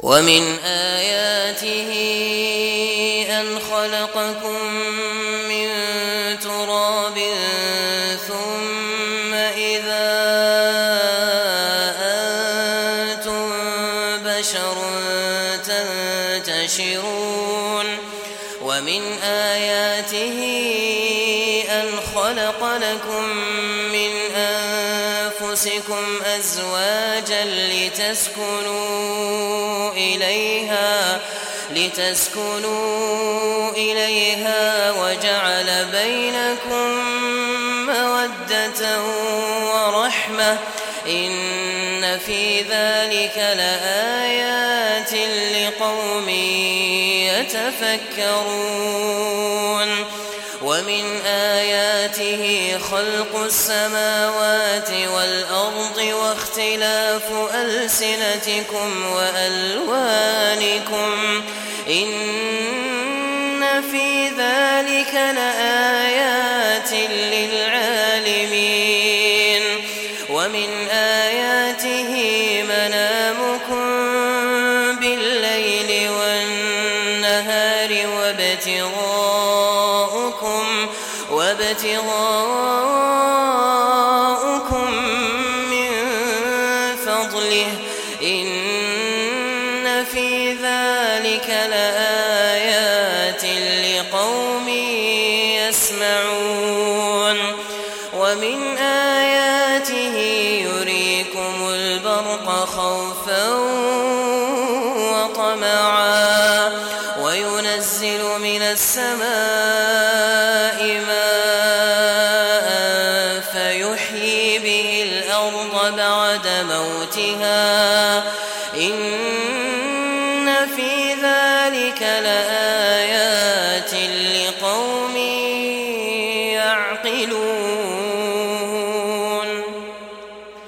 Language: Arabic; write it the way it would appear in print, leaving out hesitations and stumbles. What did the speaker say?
ومن آياته أن خلقكم من تراب ثم إذا أنتم بشر تنتشرون ومن آياته أن خلق لكم من أنفسكم أزواجا لتسكنوا إليها وجعل بينكم مودة ورحمة إن في ذلك لآيات لقوم يتفكرون ومن آياته خلق السماوات والأرض واختلاف ألسنتكم وألوانكم إن في ذلك لآيات للعالمين ومن آياته منامكم بالليل والنهار وابتغاؤكم من فضله إن في ذلك لآيات لقوم يسمعون ومن آياته يريكم البرق خوفا وطمعا وينزل من السماء ماء فيحيي به الأرض بعد موتها إن في ذلك لآيات لقوم يعقلون